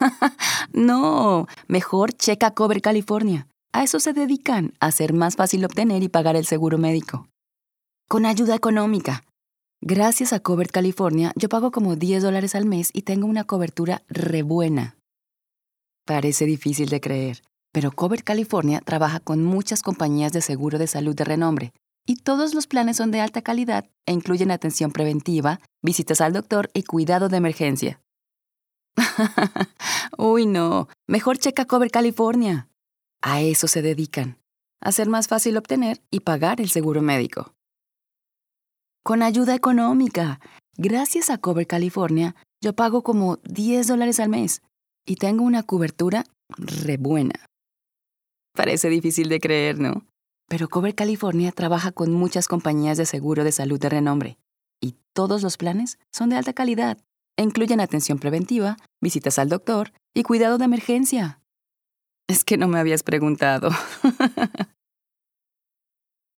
No, mejor checa Cover California. A eso se dedican, a hacer más fácil obtener y pagar el seguro médico. Con ayuda económica. Gracias a Cover California, yo pago como $10 al mes y tengo una cobertura re buena. Parece difícil de creer, pero Cover California trabaja con muchas compañías de seguro de salud de renombre, y todos los planes son de alta calidad e incluyen atención preventiva, visitas al doctor y cuidado de emergencia. Uy, no. Mejor checa Cover California. A eso se dedican. A hacer más fácil obtener y pagar el seguro médico. Con ayuda económica. Gracias a Cover California, yo pago como $10 al mes y tengo una cobertura re buena. Parece difícil de creer, ¿no? Pero Cover California trabaja con muchas compañías de seguro de salud de renombre, y todos los planes son de alta calidad e incluyen atención preventiva, visitas al doctor y cuidado de emergencia. Es que no me habías preguntado.